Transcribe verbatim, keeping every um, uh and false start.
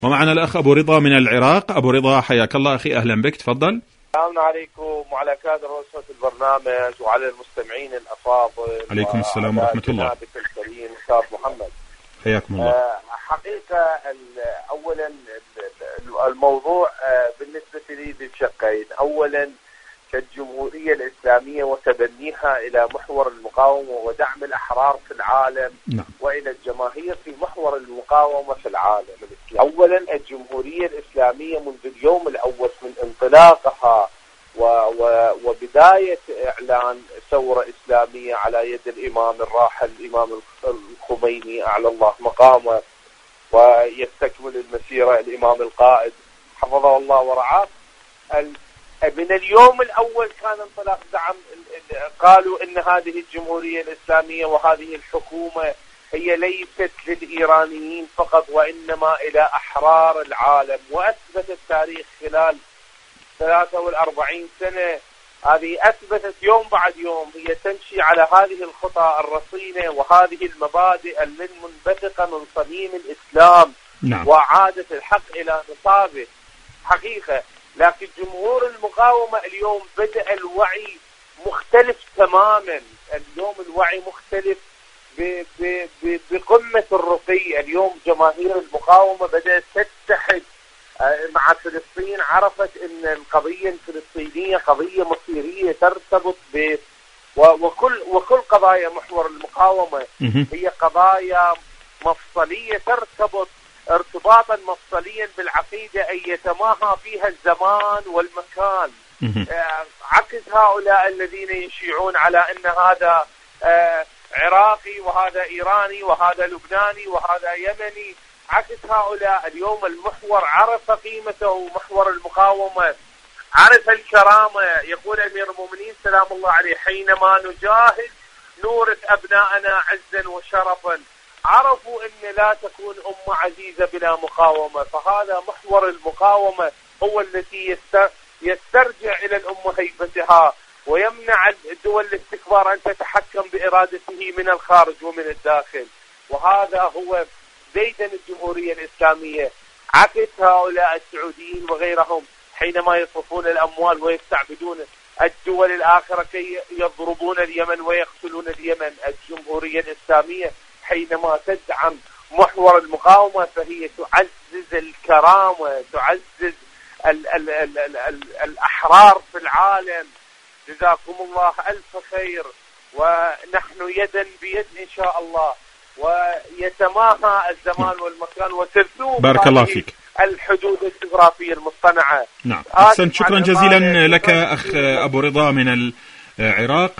ومعنا الأخ أبو رضا من العراق. أبو رضا حياك الله أخي، أهلا بك، تفضل. السلام عليكم وعلى كادر رؤسة البرنامج وعلى المستمعين الأفاضل. عليكم السلام ورحمة الله. الكريم أستاذ محمد، حياكم الله. حقيقة أولا الموضوع بالنسبة لي للشقين، أولا كالجمهورية الإسلامية وتبنيها إلى محور المقاومة ودعم الأحرار في العالم، نعم. وإلى الجماهير في محور المقاومة في العالم. أولا الجمهورية الإسلامية منذ اليوم الأول من انطلاقها و و وبداية إعلان ثورة إسلامية على يد الإمام الراحل الإمام الخميني أعلى الله مقامه، ويستكمل المسيرة الإمام القائد حفظه الله ورعاه. من اليوم الأول كان انطلاق دعم، قالوا إن هذه الجمهورية الإسلامية وهذه الحكومة هي ليست للإيرانيين فقط وإنما إلى أحرار العالم. وأثبت التاريخ خلال ثلاثة وأربعين سنة هذه، أثبتت يوم بعد يوم هي تمشي على هذه الخطى الرصينة وهذه المبادئ المنبثقة من صميم الإسلام، نعم. وعادة الحق إلى نصابه حقيقة. لكن جمهور المقاومة اليوم بدأ الوعي مختلف تماما، اليوم الوعي مختلف بقمة الرقي. اليوم جماهير المقاومة بدأت تتحد مع فلسطين، عرفت ان القضية الفلسطينية قضية مصيرية ترتبط ب وكل وكل قضايا محور المقاومة هي قضايا مفصلية ترتبط ارتباطا مفصليا بالعقيدة أي يتماهى فيها الزمان والمكان. عكس هؤلاء الذين يشيعون على ان هذا عراقي وهذا إيراني وهذا لبناني وهذا يمني، عكس هؤلاء. اليوم المحور عرف قيمته، محور المقاومة عرف الكرامة. يقول أمير المؤمنين سلام الله عليه: حينما نجاهد نورث أبناءنا عزا وشرفا. عرفوا أن لا تكون أمة عزيزة بلا مقاومة، فهذا محور المقاومة هو الذي يسترجع إلى الأمة هيبتها ويمنع الدول الاستكبار أن تتحكم بإرادته من الخارج ومن الداخل. وهذا هو ديدن الجمهورية الإسلامية. عكس هؤلاء السعوديين وغيرهم حينما يصرفون الأموال ويستعبدون الدول الآخرة كي يضربون اليمن ويقتلون اليمن. الجمهورية الإسلامية حينما تدعم محور المقاومة فهي تعزز الكرامة، تعزز ال ال ال ال ال الأحرار في العالم. جزاكم الله ألف خير، ونحن يدا بيد إن شاء الله، ويتماهى الزمان والمكان وتذوب بارك الله فيك الحدود الجغرافية المصطنعة. نعم، أحسنت، شكرا جزيلا لك أخ أبو رضا من العراق.